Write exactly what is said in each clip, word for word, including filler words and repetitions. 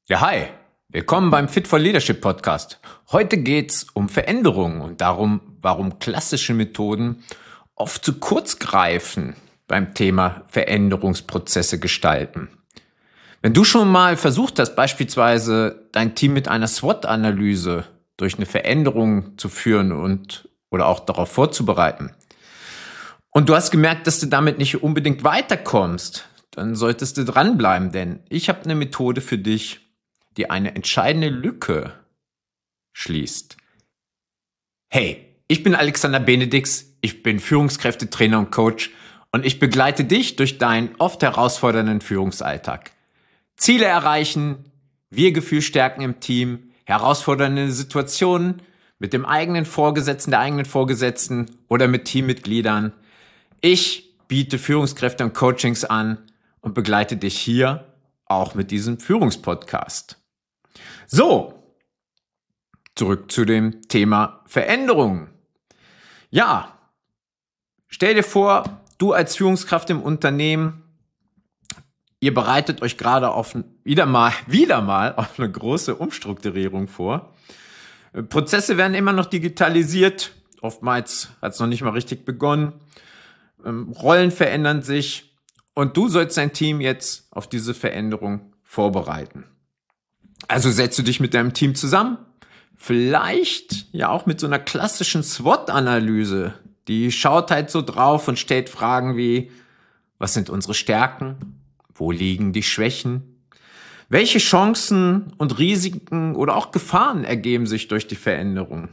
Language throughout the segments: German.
Ja, hi. Willkommen beim Fit for Leadership Podcast. Heute geht's um Veränderungen und darum, warum klassische Methoden oft zu kurz greifen beim Thema Veränderungsprozesse gestalten. Wenn du schon mal versucht hast, beispielsweise dein Team mit einer SWOT-Analyse durch eine Veränderung zu führen und oder auch darauf vorzubereiten und du hast gemerkt, dass du damit nicht unbedingt weiterkommst, dann solltest du dranbleiben, denn ich habe eine Methode für dich, die eine entscheidende Lücke schließt. Hey, ich bin Alexander Benedix, ich bin Führungskräftetrainer und Coach und ich begleite dich durch deinen oft herausfordernden Führungsalltag. Ziele erreichen, Wir-Gefühl stärken im Team, herausfordernde Situationen mit dem eigenen Vorgesetzten, der eigenen Vorgesetzten oder mit Teammitgliedern. Ich biete Führungskräfte und Coachings an und begleite dich hier auch mit diesem Führungspodcast. So, zurück zu dem Thema Veränderung. Ja, stell dir vor, du als Führungskraft im Unternehmen, ihr bereitet euch gerade auf wieder mal, wieder mal auf eine große Umstrukturierung vor. Prozesse werden immer noch digitalisiert, oftmals hat es noch nicht mal richtig begonnen. Rollen verändern sich und du sollst dein Team jetzt auf diese Veränderung vorbereiten. Also setzt du dich mit deinem Team zusammen, vielleicht ja auch mit so einer klassischen SWOT-Analyse. Die schaut halt so drauf und stellt Fragen wie, was sind unsere Stärken? Wo liegen die Schwächen? Welche Chancen und Risiken oder auch Gefahren ergeben sich durch die Veränderung?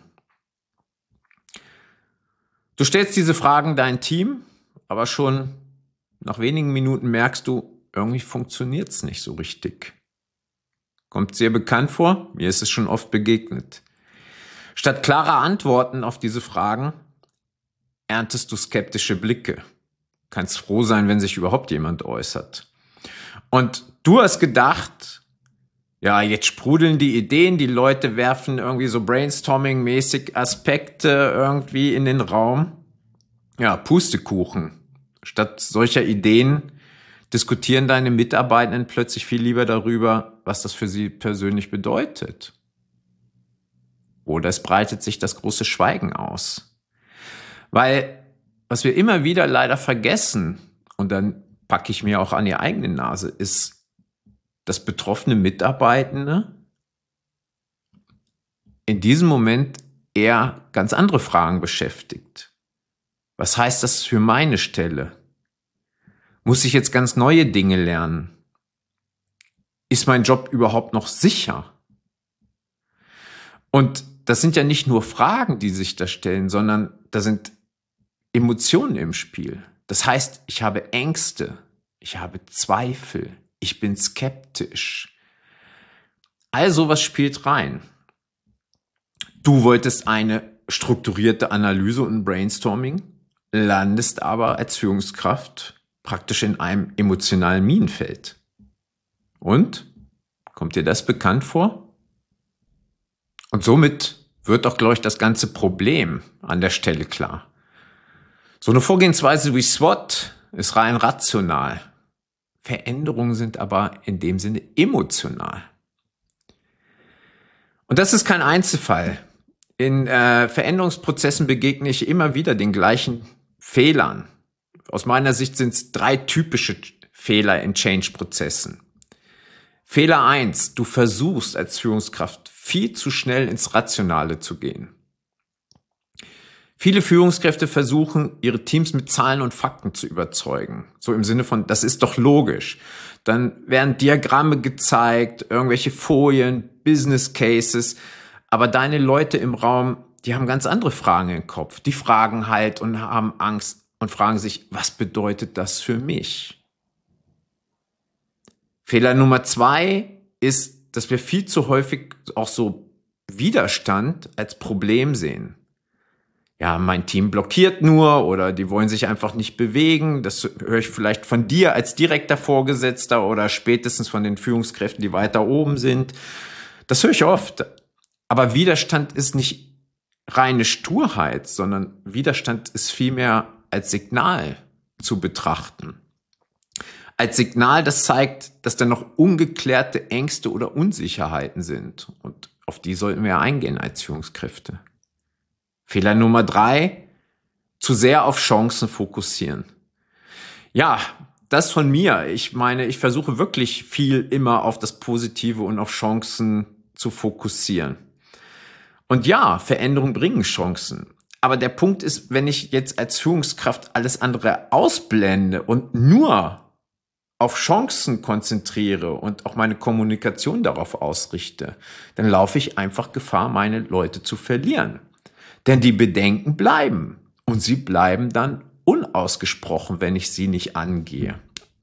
Du stellst diese Fragen deinem Team, aber schon nach wenigen Minuten merkst du, irgendwie funktioniert es nicht so richtig. Kommt sehr bekannt vor, mir ist es schon oft begegnet. Statt klarer Antworten auf diese Fragen erntest du skeptische Blicke. Kannst froh sein, wenn sich überhaupt jemand äußert. Und du hast gedacht, ja, jetzt sprudeln die Ideen, die Leute werfen irgendwie so Brainstorming-mäßig Aspekte irgendwie in den Raum. Ja, Pustekuchen. Statt solcher Ideen diskutieren deine Mitarbeitenden plötzlich viel lieber darüber, was das für sie persönlich bedeutet. Oder es breitet sich das große Schweigen aus. Weil, was wir immer wieder leider vergessen, und dann packe ich mir auch an die eigene Nase, ist, dass betroffene Mitarbeitende in diesem Moment eher ganz andere Fragen beschäftigt. Was heißt das für meine Stelle? Muss ich jetzt ganz neue Dinge lernen? Ist mein Job überhaupt noch sicher? Und das sind ja nicht nur Fragen, die sich da stellen, sondern da sind Emotionen im Spiel. Das heißt, ich habe Ängste, ich habe Zweifel, ich bin skeptisch. All sowas spielt rein. Du wolltest eine strukturierte Analyse und Brainstorming, landest aber als Führungskraft praktisch in einem emotionalen Minenfeld. Und? Kommt dir das bekannt vor? Und somit wird auch, glaube ich, das ganze Problem an der Stelle klar. So eine Vorgehensweise wie SWOT ist rein rational. Veränderungen sind aber in dem Sinne emotional. Und das ist kein Einzelfall. In äh, Veränderungsprozessen begegne ich immer wieder den gleichen Fehlern. Aus meiner Sicht sind es drei typische Fehler in Change-Prozessen. Fehler eins, du versuchst als Führungskraft viel zu schnell ins Rationale zu gehen. Viele Führungskräfte versuchen, ihre Teams mit Zahlen und Fakten zu überzeugen. So im Sinne von, das ist doch logisch. Dann werden Diagramme gezeigt, irgendwelche Folien, Business Cases. Aber deine Leute im Raum, die haben ganz andere Fragen im Kopf. Die fragen halt und haben Angst und fragen sich, was bedeutet das für mich? Fehler Nummer zwei ist, dass wir viel zu häufig auch so Widerstand als Problem sehen. Ja, mein Team blockiert nur oder die wollen sich einfach nicht bewegen. Das höre ich vielleicht von dir als direkter Vorgesetzter oder spätestens von den Führungskräften, die weiter oben sind. Das höre ich oft. Aber Widerstand ist nicht reine Sturheit, sondern Widerstand ist vielmehr als Signal zu betrachten. als Signal, das zeigt, dass da noch ungeklärte Ängste oder Unsicherheiten sind. Und auf die sollten wir eingehen als Führungskräfte. Fehler Nummer drei, zu sehr auf Chancen fokussieren. Ja, das von mir. Ich meine, ich versuche wirklich viel immer auf das Positive und auf Chancen zu fokussieren. Und ja, Veränderungen bringen Chancen. Aber der Punkt ist, wenn ich jetzt als Führungskraft alles andere ausblende und nur auf Chancen konzentriere und auch meine Kommunikation darauf ausrichte, dann laufe ich einfach Gefahr, meine Leute zu verlieren. Denn die Bedenken bleiben und sie bleiben dann unausgesprochen, wenn ich sie nicht angehe.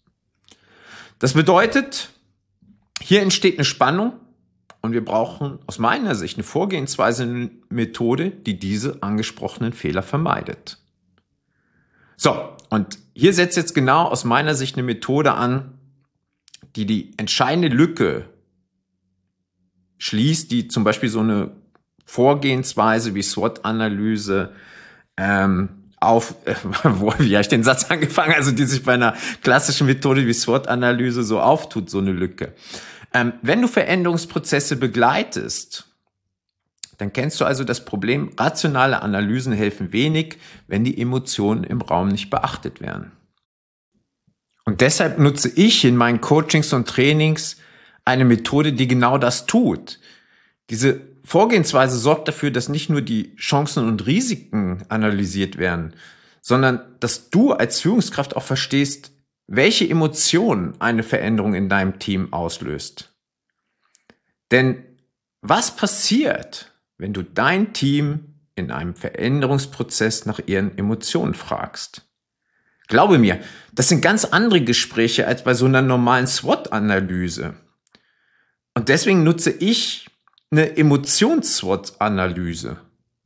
Das bedeutet, hier entsteht eine Spannung und wir brauchen aus meiner Sicht eine Vorgehensweise, eine Methode, die diese angesprochenen Fehler vermeidet. So, und hier setzt jetzt genau aus meiner Sicht eine Methode an, die die entscheidende Lücke schließt, die zum Beispiel so eine Vorgehensweise wie SWOT-Analyse ähm, auf, äh, wo, wie habe ich den Satz angefangen, also die sich bei einer klassischen Methode wie SWOT-Analyse so auftut, so eine Lücke. Ähm, wenn du Veränderungsprozesse begleitest, dann kennst du also das Problem, rationale Analysen helfen wenig, wenn die Emotionen im Raum nicht beachtet werden. Und deshalb nutze ich in meinen Coachings und Trainings eine Methode, die genau das tut. Diese Vorgehensweise sorgt dafür, dass nicht nur die Chancen und Risiken analysiert werden, sondern dass du als Führungskraft auch verstehst, welche Emotionen eine Veränderung in deinem Team auslöst. Denn was passiert, wenn du dein Team in einem Veränderungsprozess nach ihren Emotionen fragst? Glaube mir, das sind ganz andere Gespräche als bei so einer normalen SWOT-Analyse. Und deswegen nutze ich eine Emotions-SWOT-Analyse.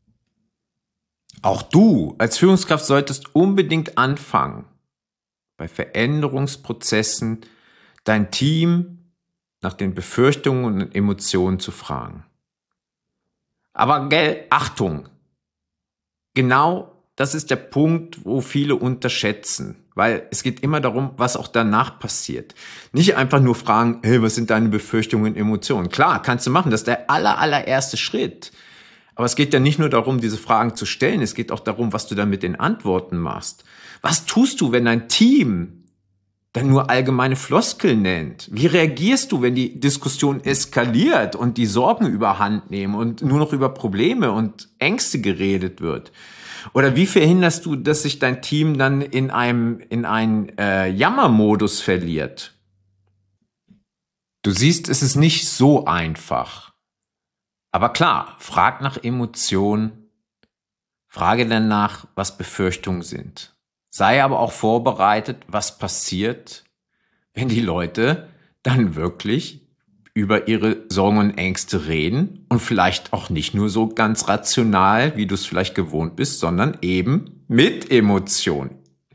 Auch du als Führungskraft solltest unbedingt anfangen, bei Veränderungsprozessen dein Team nach den Befürchtungen und Emotionen zu fragen. Aber gell, Achtung, genau das ist der Punkt, wo viele unterschätzen, weil es geht immer darum, was auch danach passiert. Nicht einfach nur fragen, hey, was sind deine Befürchtungen und Emotionen? Klar, kannst du machen, das ist der aller, allererste Schritt. Aber es geht ja nicht nur darum, diese Fragen zu stellen, es geht auch darum, was du dann mit den Antworten machst. Was tust du, wenn dein Team dann nur allgemeine Floskeln nennt? Wie reagierst du, wenn die Diskussion eskaliert und die Sorgen überhand nehmen und nur noch über Probleme und Ängste geredet wird? Oder wie verhinderst du, dass sich dein Team dann in einem in einen äh, Jammermodus verliert? Du siehst, es ist nicht so einfach. Aber klar, frag nach Emotionen, frage danach, was Befürchtungen sind. Sei aber auch vorbereitet, was passiert, wenn die Leute dann wirklich über ihre Sorgen und Ängste reden und vielleicht auch nicht nur so ganz rational, wie du es vielleicht gewohnt bist, sondern eben mit Emotionen.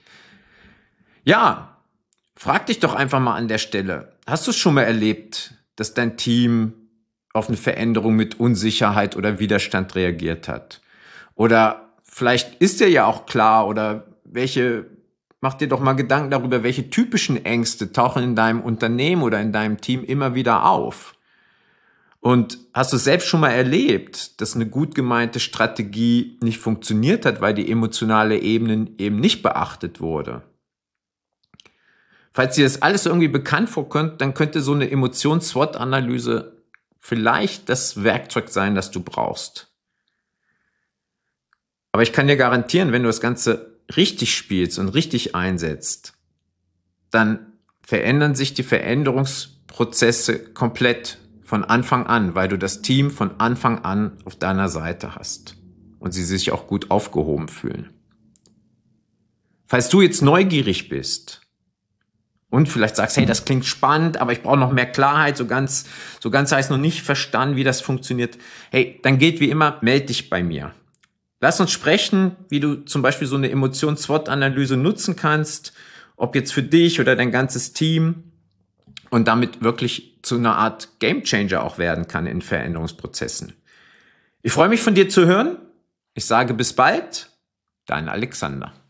Ja, frag dich doch einfach mal an der Stelle, hast du es schon mal erlebt, dass dein Team auf eine Veränderung mit Unsicherheit oder Widerstand reagiert hat? Oder vielleicht ist dir ja auch klar, oder welche, mach dir doch mal Gedanken darüber, welche typischen Ängste tauchen in deinem Unternehmen oder in deinem Team immer wieder auf. Und hast du selbst schon mal erlebt, dass eine gut gemeinte Strategie nicht funktioniert hat, weil die emotionale Ebene eben nicht beachtet wurde? Falls dir das alles irgendwie bekannt vorkommt, dann könnte so eine Emotions-SWOT-Analyse vielleicht das Werkzeug sein, das du brauchst. Aber ich kann dir garantieren, wenn du das Ganze richtig spielst und richtig einsetzt, dann verändern sich die Veränderungsprozesse komplett von Anfang an, weil du das Team von Anfang an auf deiner Seite hast und sie sich auch gut aufgehoben fühlen. Falls du jetzt neugierig bist und vielleicht sagst, hey, das klingt spannend, aber ich brauche noch mehr Klarheit, so ganz, so ganz habe ich noch nicht verstanden, wie das funktioniert, hey, dann geht wie immer, melde dich bei mir. Lass uns sprechen, wie du zum Beispiel so eine Emotions-SWOT-Analyse nutzen kannst, ob jetzt für dich oder dein ganzes Team, und damit wirklich zu einer Art Gamechanger auch werden kann in Veränderungsprozessen. Ich freue mich, von dir zu hören. Ich sage bis bald, dein Alexander.